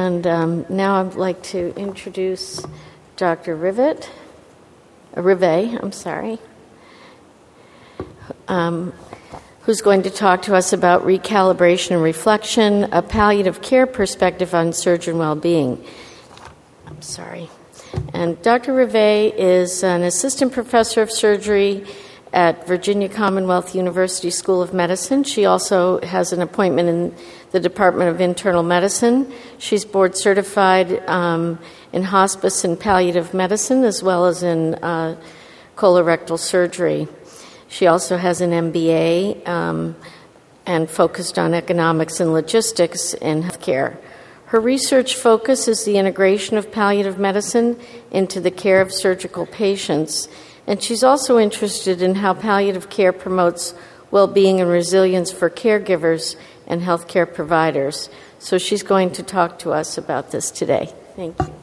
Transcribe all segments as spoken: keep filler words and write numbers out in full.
And um, now I'd like to introduce Doctor Rivet, uh, Rivet, I'm sorry, um, who's going to talk to us about recalibration and reflection, a palliative care perspective on surgeon well-being. I'm sorry. And Doctor Rivet is an assistant professor of surgery at Virginia Commonwealth University School of Medicine. She also has an appointment in the Department of Internal Medicine. She's board certified um, in hospice and palliative medicine, as well as in uh, colorectal surgery. She also has an M B A um, and focused on economics and logistics in healthcare. Her research focus is the integration of palliative medicine into the care of surgical patients. And she's also interested in how palliative care promotes well-being and resilience for caregivers and healthcare providers. So she's going to talk to us about this today. Thank you.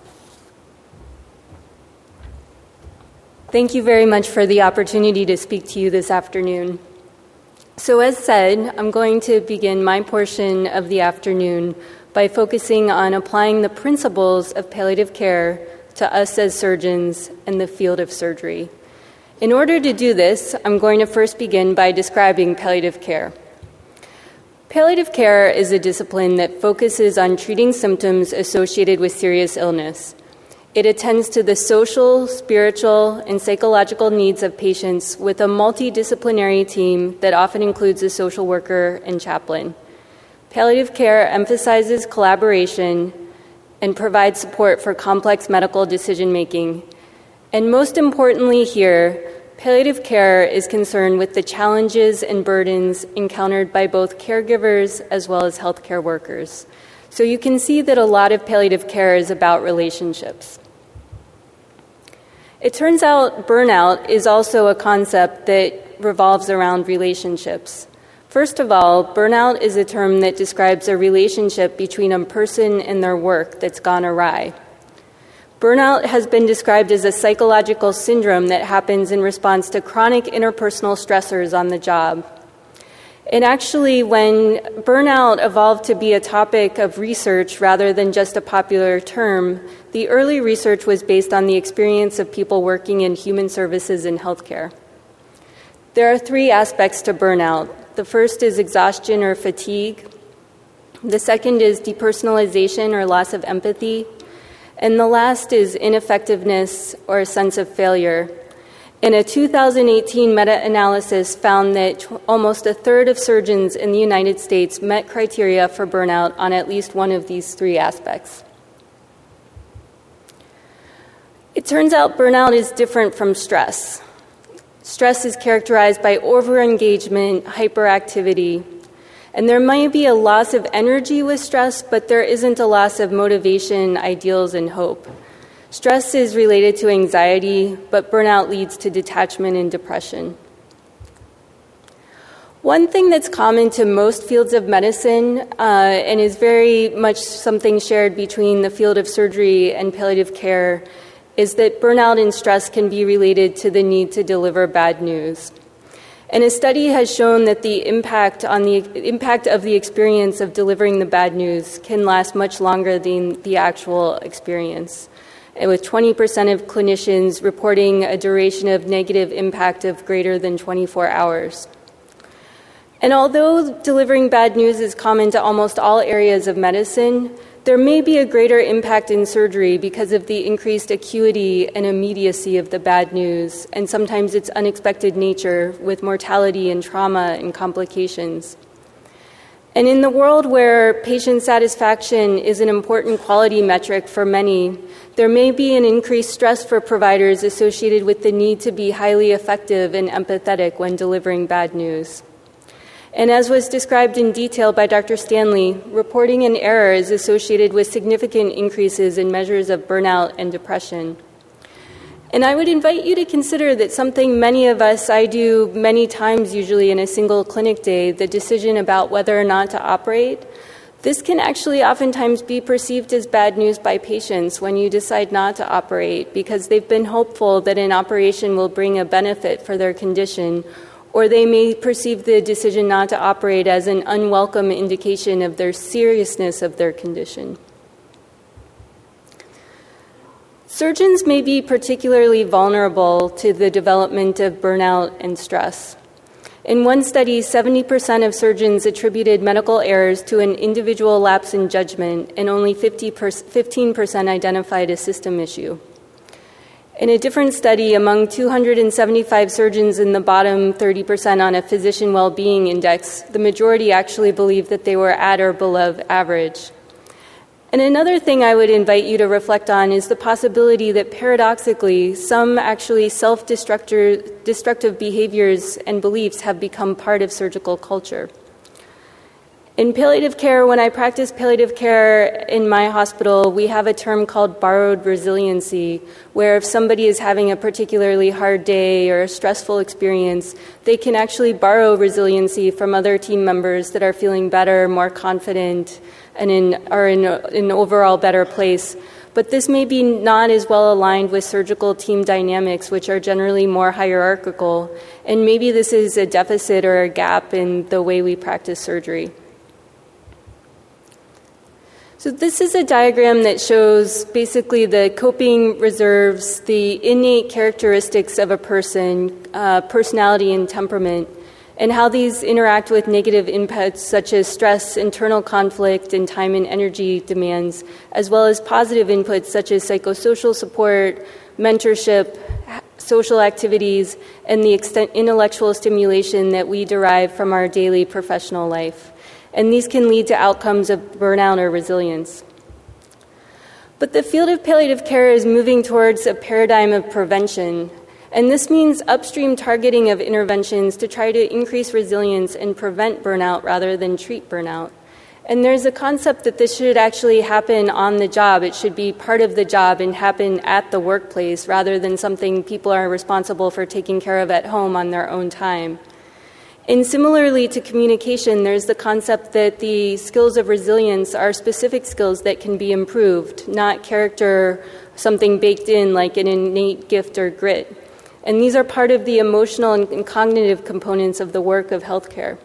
Thank you very much for the opportunity to speak to you this afternoon. So as said, I'm going to begin my portion of the afternoon by focusing on applying the principles of palliative care to us as surgeons in the field of surgery. In order to do this, I'm going to first begin by describing palliative care. Palliative care is a discipline that focuses on treating symptoms associated with serious illness. It attends to the social, spiritual, and psychological needs of patients with a multidisciplinary team that often includes a social worker and chaplain. Palliative care emphasizes collaboration and provides support for complex medical decision-making. And most importantly here, palliative care is concerned with the challenges and burdens encountered by both caregivers as well as healthcare workers. So you can see that a lot of palliative care is about relationships. It turns out burnout is also a concept that revolves around relationships. First of all, burnout is a term that describes a relationship between a person and their work that's gone awry. Burnout has been described as a psychological syndrome that happens in response to chronic interpersonal stressors on the job. And actually, when burnout evolved to be a topic of research rather than just a popular term, the early research was based on the experience of people working in human services and healthcare. There are three aspects to burnout. The first is exhaustion or fatigue. The second is depersonalization or loss of empathy. And the last is ineffectiveness or a sense of failure. And a two thousand eighteen meta-analysis found that almost a third of surgeons in the United States met criteria for burnout on at least one of these three aspects. It turns out burnout is different from stress. Stress is characterized by overengagement, hyperactivity, and there might be a loss of energy with stress, but there isn't a loss of motivation, ideals, and hope. Stress is related to anxiety, but burnout leads to detachment and depression. One thing that's common to most fields of medicine uh, and is very much something shared between the field of surgery and palliative care is that burnout and stress can be related to the need to deliver bad news. And a study has shown that the impact on the impact of the experience of delivering the bad news can last much longer than the actual experience, and with twenty percent of clinicians reporting a duration of negative impact of greater than twenty-four hours. And although delivering bad news is common to almost all areas of medicine, there may be a greater impact in surgery because of the increased acuity and immediacy of the bad news, and sometimes its unexpected nature with mortality and trauma and complications. And in the world where patient satisfaction is an important quality metric for many, there may be an increased stress for providers associated with the need to be highly effective and empathetic when delivering bad news. And as was described in detail by Doctor Stanley, reporting an error is associated with significant increases in measures of burnout and depression. And I would invite you to consider that something many of us, I do many times usually in a single clinic day, the decision about whether or not to operate. This can actually oftentimes be perceived as bad news by patients when you decide not to operate because they've been hopeful that an operation will bring a benefit for their condition, or they may perceive the decision not to operate as an unwelcome indication of their seriousness of their condition. Surgeons may be particularly vulnerable to the development of burnout and stress. In one study, seventy percent of surgeons attributed medical errors to an individual lapse in judgment, and only fifteen percent identified a system issue. In a different study, among two hundred seventy-five surgeons in the bottom thirty percent on a physician well-being index, the majority actually believed that they were at or below average. And another thing I would invite you to reflect on is the possibility that paradoxically, some actually self-destructive behaviors and beliefs have become part of surgical culture. In palliative care, when I practice palliative care in my hospital, we have a term called borrowed resiliency, where if somebody is having a particularly hard day or a stressful experience, they can actually borrow resiliency from other team members that are feeling better, more confident, and in, are in a, an overall better place. But this may be not as well aligned with surgical team dynamics, which are generally more hierarchical, and maybe this is a deficit or a gap in the way we practice surgery. So this is a diagram that shows basically the coping reserves, the innate characteristics of a person, uh, personality and temperament, and how these interact with negative inputs such as stress, internal conflict, and time and energy demands, as well as positive inputs such as psychosocial support, mentorship, social activities, and the extent intellectual stimulation that we derive from our daily professional life. And these can lead to outcomes of burnout or resilience. But the field of palliative care is moving towards a paradigm of prevention, and this means upstream targeting of interventions to try to increase resilience and prevent burnout rather than treat burnout. And there's a concept that this should actually happen on the job. It should be part of the job and happen at the workplace rather than something people are responsible for taking care of at home on their own time. And similarly to communication, there's the concept that the skills of resilience are specific skills that can be improved, not character, something baked in like an innate gift or grit. And these are part of the emotional and cognitive components of the work of healthcare.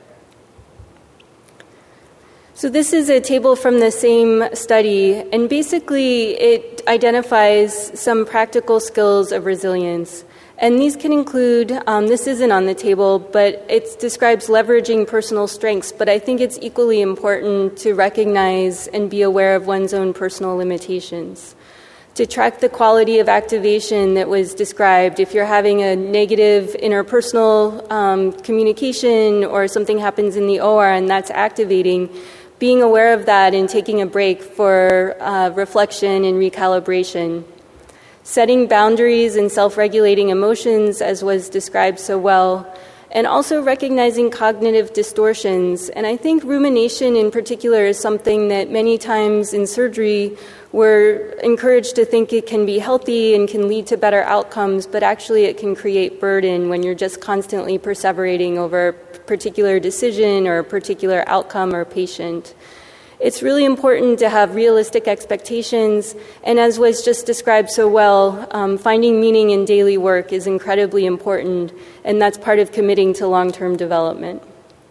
So this is a table from the same study, and basically it identifies some practical skills of resilience. And these can include, um, this isn't on the table, but it describes leveraging personal strengths, but I think it's equally important to recognize and be aware of one's own personal limitations. To track the quality of activation that was described, if you're having a negative interpersonal um, communication or something happens in the O R and that's activating, being aware of that and taking a break for uh, reflection and recalibration. Setting boundaries and self-regulating emotions, as was described so well, and also recognizing cognitive distortions. And I think rumination in particular is something that many times in surgery we're encouraged to think it can be healthy and can lead to better outcomes, but actually it can create burden when you're just constantly perseverating over a particular decision or a particular outcome or patient. It's really important to have realistic expectations, and as was just described so well, um, finding meaning in daily work is incredibly important, and that's part of committing to long-term development.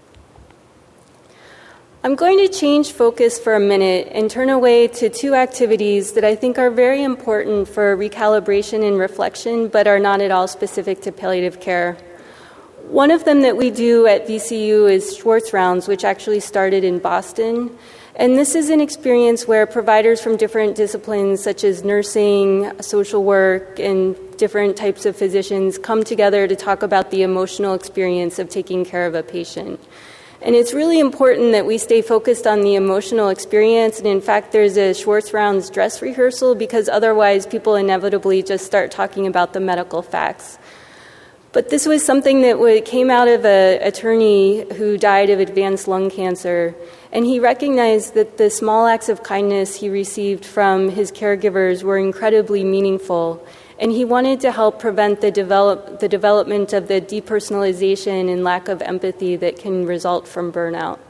I'm going to change focus for a minute and turn away to two activities that I think are very important for recalibration and reflection, but are not at all specific to palliative care. One of them that we do at V C U is Schwartz Rounds, which actually started in Boston. And this is an experience where providers from different disciplines, such as nursing, social work, and different types of physicians, come together to talk about the emotional experience of taking care of a patient. And it's really important that we stay focused on the emotional experience. And in fact, there's a Schwartz Rounds dress rehearsal, because otherwise people inevitably just start talking about the medical facts. But this was something that came out of an attorney who died of advanced lung cancer, and he recognized that the small acts of kindness he received from his caregivers were incredibly meaningful, and he wanted to help prevent the, develop, the development of the depersonalization and lack of empathy that can result from burnout.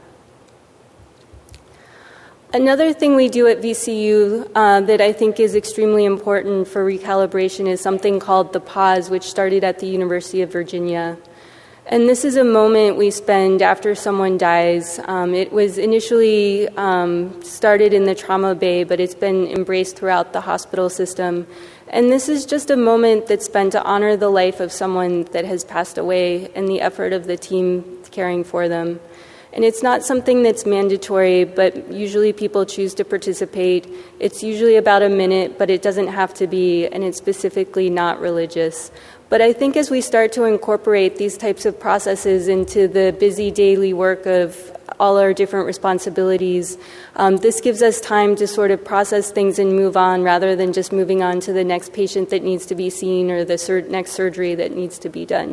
Another thing we do at V C U uh, that I think is extremely important for recalibration is something called the Pause, which started at the University of Virginia. And this is a moment we spend after someone dies. Um, it was initially um, started in the trauma bay, but it's been embraced throughout the hospital system. And this is just a moment that's spent to honor the life of someone that has passed away and the effort of the team caring for them. And it's not something that's mandatory, but usually people choose to participate. It's usually about a minute, but it doesn't have to be, and it's specifically not religious. But I think as we start to incorporate these types of processes into the busy daily work of all our different responsibilities, um, this gives us time to sort of process things and move on rather than just moving on to the next patient that needs to be seen or the sur- next surgery that needs to be done.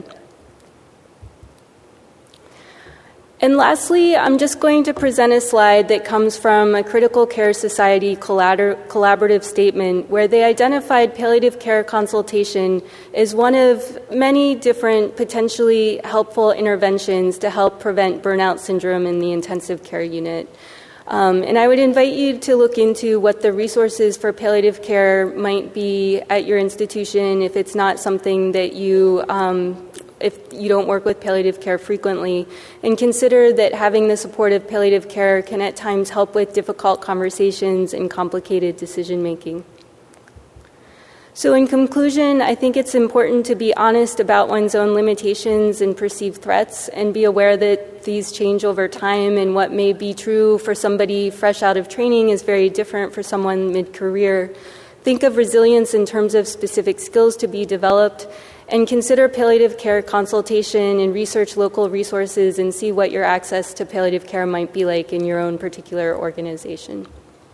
And lastly, I'm just going to present a slide that comes from a Critical Care Society collabor- collaborative statement where they identified palliative care consultation as one of many different potentially helpful interventions to help prevent burnout syndrome in the intensive care unit. Um, and I would invite you to look into what the resources for palliative care might be at your institution if it's not something that you um, if you don't work with palliative care frequently, and consider that having the support of palliative care can at times help with difficult conversations and complicated decision-making. So in conclusion, I think it's important to be honest about one's own limitations and perceived threats and be aware that these change over time, and what may be true for somebody fresh out of training is very different for someone mid-career. Think of resilience in terms of specific skills to be developed, and consider palliative care consultation and research local resources and see what your access to palliative care might be like in your own particular organization.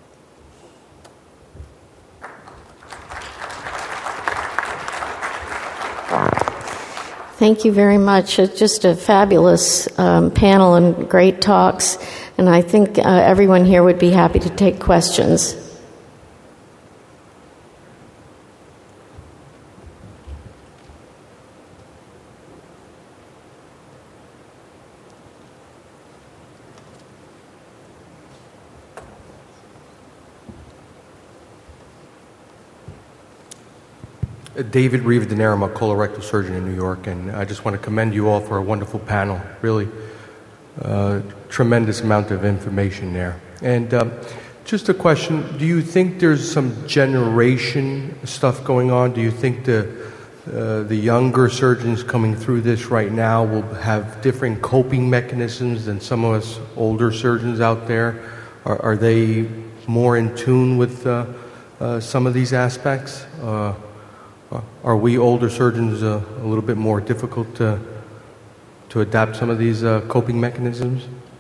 Thank you very much. It's just a fabulous um, panel and great talks, and I think uh, everyone here would be happy to take questions. David Rivadeneira, I'm a colorectal surgeon in New York, and I just want to commend you all for a wonderful panel. Really uh, tremendous amount of information there. And um, just a question, do you think there's some generation stuff going on? Do you think the, uh, the younger surgeons coming through this right now will have different coping mechanisms than some of us older surgeons out there? Are, are they more in tune with uh, uh, some of these aspects? Uh, Are we older surgeons uh, a little bit more difficult to, to adapt some of these uh, coping mechanisms?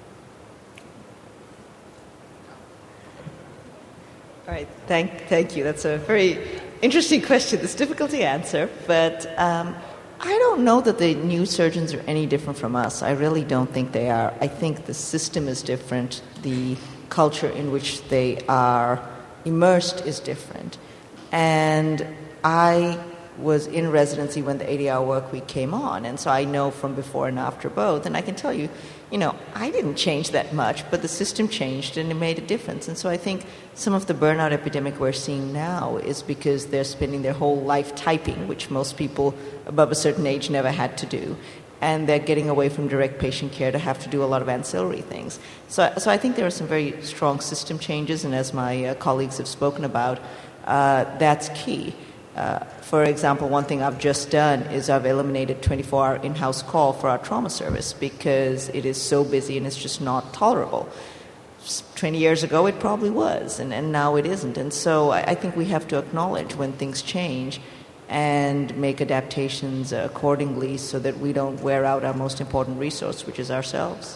All right, thank, thank you. That's a very interesting question. It's difficult to answer, but um, I don't know that the new surgeons are any different from us. I really don't think they are. I think the system is different. The culture in which they are immersed is different. And I was in residency when the eighty-hour work week came on, and so I know from before and after both, and I can tell you, you know, I didn't change that much, but the system changed and it made a difference. And so I think some of the burnout epidemic we're seeing now is because they're spending their whole life typing, which most people above a certain age never had to do, and they're getting away from direct patient care to have to do a lot of ancillary things. So, so I think there are some very strong system changes, and as my uh, colleagues have spoken about, uh, that's key. Uh, for example, one thing I've just done is I've eliminated twenty-four hour in-house call for our trauma service because it is so busy and it's just not tolerable. twenty years ago it probably was, and, and now it isn't. And so I, I think we have to acknowledge when things change and make adaptations accordingly so that we don't wear out our most important resource, which is ourselves.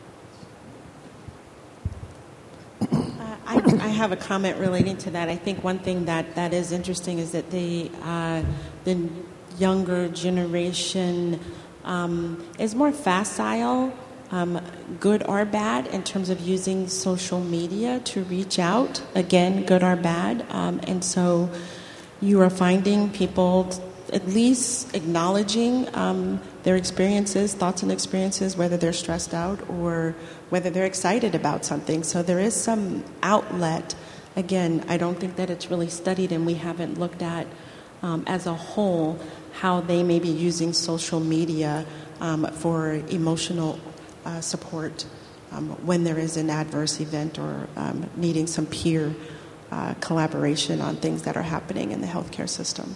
I, I have a comment relating to that. I think one thing that, that is interesting is that the uh, the younger generation um, is more facile, um, good or bad, in terms of using social media to reach out. Again, good or bad. Um, and so you are finding people at least acknowledging um, their experiences, thoughts and experiences, whether they're stressed out or whether they're excited about something. So there is some outlet. Again, I don't think that it's really studied, and we haven't looked at um, as a whole how they may be using social media um, for emotional uh, support um, when there is an adverse event or um, needing some peer uh, collaboration on things that are happening in the healthcare system.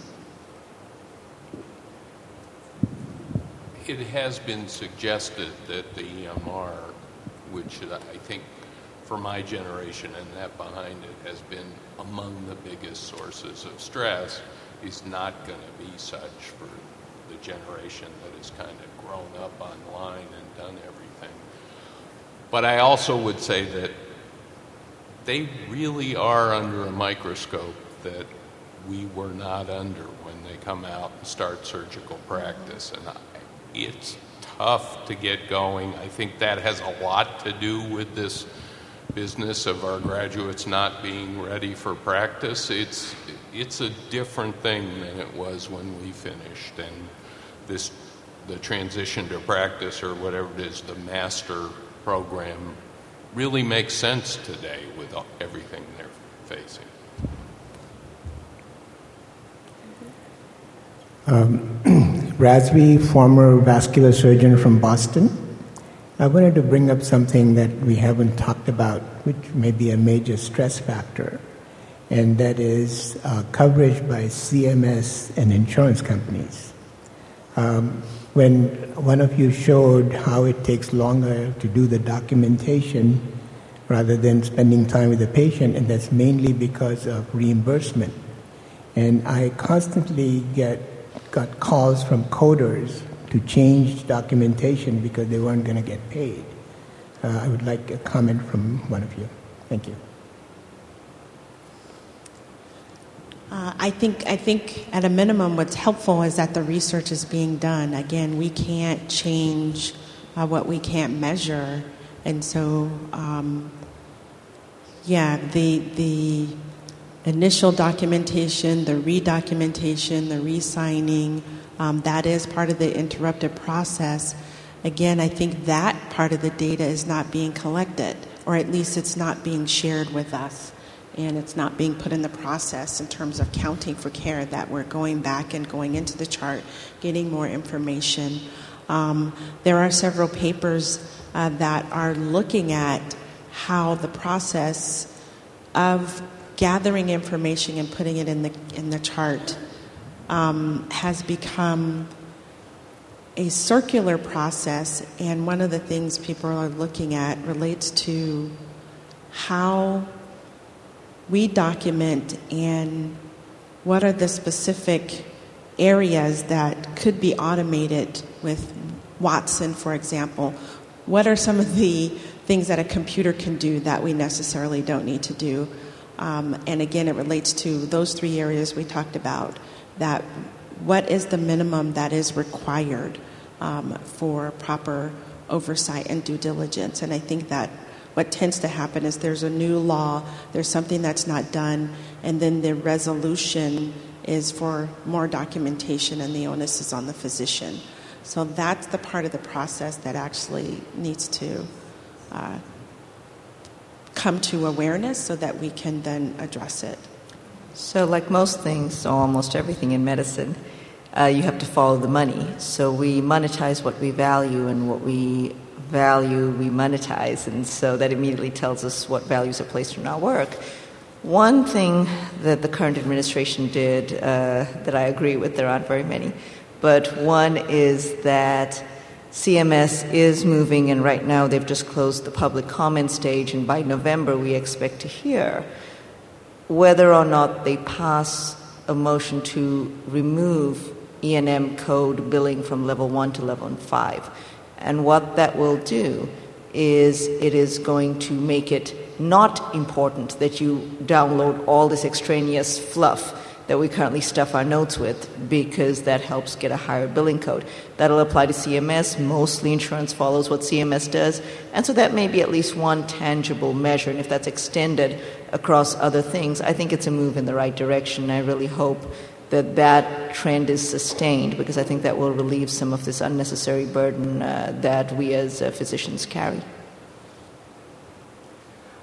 It has been suggested that the E M R, which I think for my generation and that behind it has been among the biggest sources of stress, is not going to be such for the generation that has kind of grown up online and done everything. But I also would say that they really are under a microscope that we were not under when they come out and start surgical practice. And I, it's tough to get going. I think that has a lot to do with this business of our graduates not being ready for practice. It's it's a different thing than it was when we finished, and this the transition to practice, or whatever it is, the master program, really makes sense today with everything they're facing. Um, Razvi, former vascular surgeon from Boston. I wanted to bring up something that we haven't talked about, which may be a major stress factor, and that is uh, coverage by C M S and insurance companies. Um, when one of you showed how it takes longer to do the documentation rather than spending time with the patient, and that's mainly because of reimbursement. And I constantly get got calls from coders to change documentation because they weren't going to get paid. Uh, I would like a comment from one of you. Thank you. Uh, I think I think at a minimum what's helpful is that the research is being done. Again, we can't change uh, what we can't measure. And so, um, yeah, the the initial documentation, the redocumentation, the re-signing, um, that is part of the interrupted process. Again, I think that part of the data is not being collected, or at least it's not being shared with us. And it's not being put in the process in terms of counting for care, that we're going back and going into the chart, getting more information. Um, there are several papers uh, that are looking at how the process of gathering information and putting it in the in the chart um, has become a circular process. And one of the things people are looking at relates to how we document and what are the specific areas that could be automated with Watson, for example. What are some of the things that a computer can do that we necessarily don't need to do? Um, and again, it relates to those three areas we talked about, that what is the minimum that is required um, for proper oversight and due diligence. And I think that what tends to happen is there's a new law, there's something that's not done, and then the resolution is for more documentation and the onus is on the physician. So that's the part of the process that actually needs to uh, come to awareness so that we can then address it. So like most things, or almost everything in medicine, uh, you have to follow the money. So we monetize what we value, and what we value we monetize, and so that immediately tells us what values are placed in our work. One thing that the current administration did uh, that I agree with, there aren't very many, but one is that C M S is moving, and right now they've just closed the public comment stage, and by November we expect to hear whether or not they pass a motion to remove E and M code billing from level one to level five. And what that will do is it is going to make it not important that you download all this extraneous fluff that we currently stuff our notes with, because that helps get a higher billing code. That'll apply to C M S. Mostly insurance follows what C M S does. And so that may be at least one tangible measure. And if that's extended across other things, I think it's a move in the right direction. I really hope that that trend is sustained, because I think that will relieve some of this unnecessary burden uh, that we as uh, physicians carry.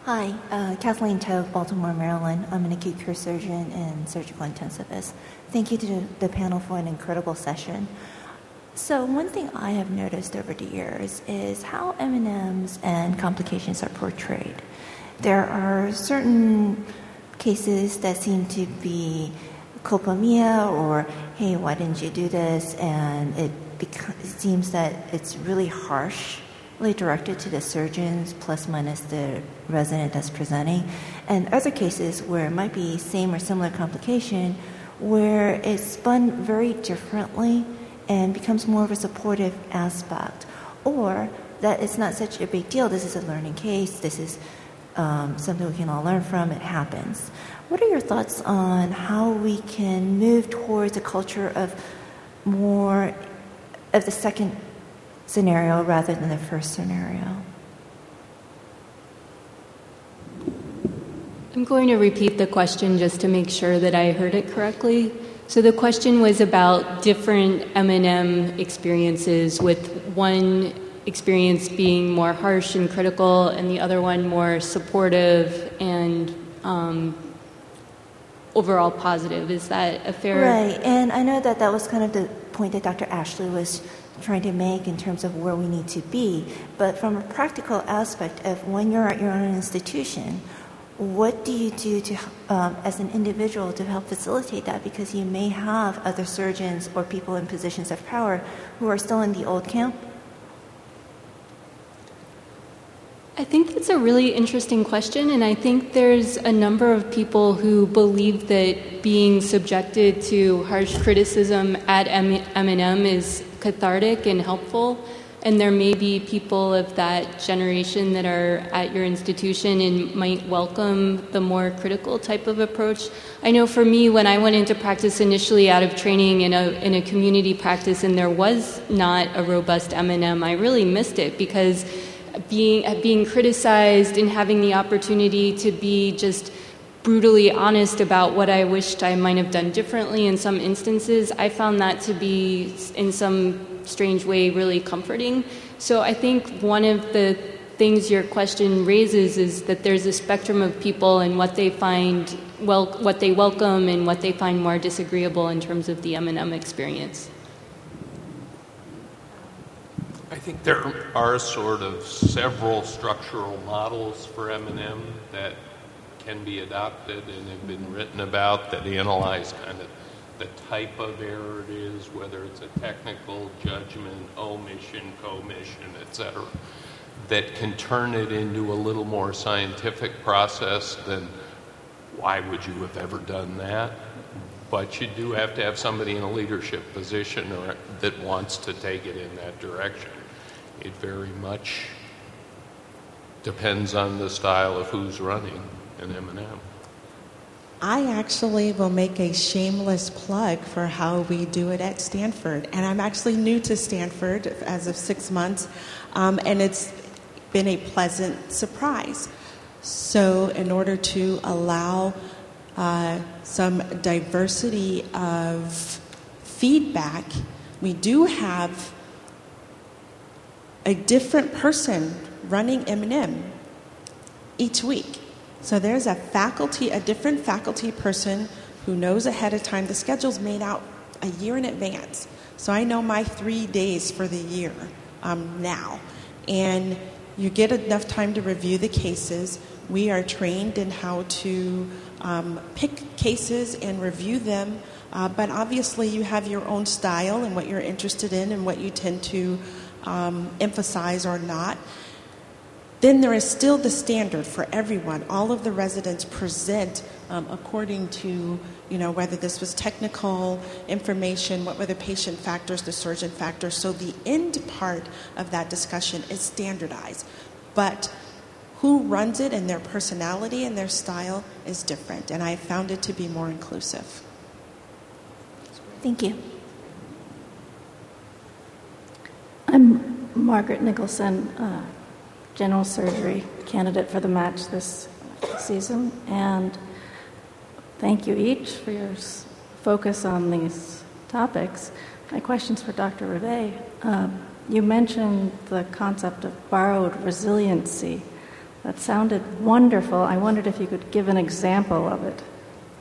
Hi, uh, Kathleen Toth, Baltimore, Maryland. I'm an acute care surgeon and surgical intensivist. Thank you to the panel for an incredible session. So one thing I have noticed over the years is how M and Ms and complications are portrayed. There are certain cases that seem to be culpa mia, or, hey, why didn't you do this? And it, beca- it seems that it's really harsh, really directed to the surgeons plus minus the resident that's presenting. And other cases where it might be same or similar complication, where it's spun very differently and becomes more of a supportive aspect, or that it's not such a big deal. This is a learning case. This is um, something we can all learn from. It happens. What are your thoughts on how we can move towards a culture of more of the second scenario rather than the first scenario? I'm going to repeat the question just to make sure that I heard it correctly. So the question was about different M and M experiences, with one experience being more harsh and critical and the other one more supportive and um, overall positive. Is that a fair... Right, and I know that that was kind of the point that Doctor Ashley was trying to make in terms of where we need to be. But from a practical aspect of when you're at your own institution, what do you do to, um, as an individual to help facilitate that? Because you may have other surgeons or people in positions of power who are still in the old camp. I think that's a really interesting question, and I think there's a number of people who believe that being subjected to harsh criticism at M and M is cathartic and helpful. And there may be people of that generation that are at your institution and might welcome the more critical type of approach. I know for me, when I went into practice initially out of training in a in a community practice and there was not a robust M and M, I really missed it, because being being criticized and having the opportunity to be just brutally honest about what I wished I might have done differently in some instances, I found that to be in some strange way really comforting. So I think one of the things your question raises is that there's a spectrum of people and what they find well, what they welcome and what they find more disagreeable in terms of the M and M experience. I think there are sort of several structural models for M and M that can be adopted and have been written about that analyze kind of the type of error it is, whether it's a technical judgment, omission, commission, et cetera, that can turn it into a little more scientific process than why would you have ever done that? But you do have to have somebody in a leadership position or, that wants to take it in that direction. It very much depends on the style of who's running an M and M. I actually will make a shameless plug for how we do it at Stanford. And I'm actually new to Stanford as of six months, um, and it's been a pleasant surprise. So in order to allow uh, some diversity of feedback, we do have a different person running M and M each week. So there's a faculty, a different faculty person who knows ahead of time. The schedule's made out a year in advance. So I know my three days for the year um, now. And you get enough time to review the cases. We are trained in how to um, pick cases and review them. Uh, but obviously you have your own style and what you're interested in and what you tend to um, emphasize or not. Then there is still the standard for everyone. All of the residents present um, according to, you know, whether this was technical information, what were the patient factors, the surgeon factors. So the end part of that discussion is standardized. But who runs it and their personality and their style is different. And I found it to be more inclusive. Thank you. I'm Margaret Nicholson, uh, general surgery candidate for the match this season, and thank you each for your s- focus on these topics. My question's for Doctor Rivet. Um, you mentioned the concept of borrowed resiliency that sounded wonderful. I wondered if you could give an example of it.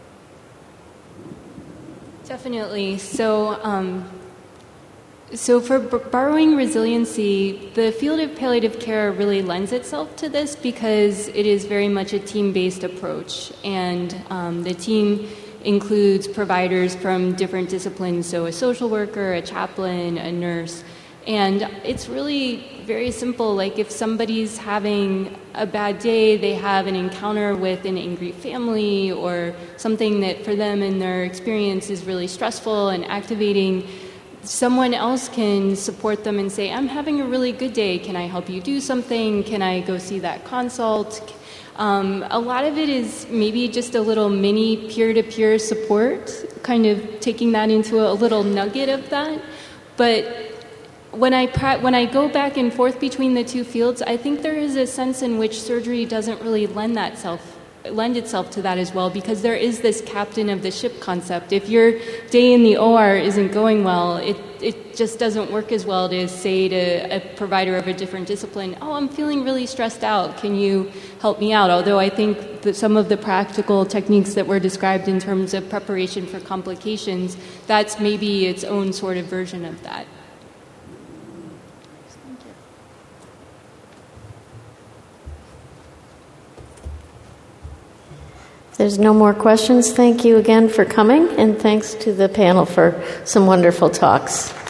Definitely. So, um, so for b- borrowing resiliency, the field of palliative care really lends itself to this because it is very much a team-based approach, and um, the team includes providers from different disciplines, so a social worker, a chaplain, a nurse. And it's really very simple. Like if somebody's having a bad day, they have an encounter with an angry family or something that for them in their experience is really stressful and activating, someone else can support them and say, I'm having a really good day. Can I help you do something? Can I go see that consult? Um, a lot of it is maybe just a little mini peer-to-peer support, kind of taking that into a little nugget of that. But when I pra- when I go back and forth between the two fields, I think there is a sense in which surgery doesn't really lend that self lend itself to that as well, because there is this captain of the ship concept. If your day in the O R isn't going well, it it just doesn't work as well to say to a provider of a different discipline, oh, I'm feeling really stressed out, can you help me out? Although I think that some of the practical techniques that were described in terms of preparation for complications, that's maybe its own sort of version of that. There's no more questions. Thank you again for coming, and thanks to the panel for some wonderful talks.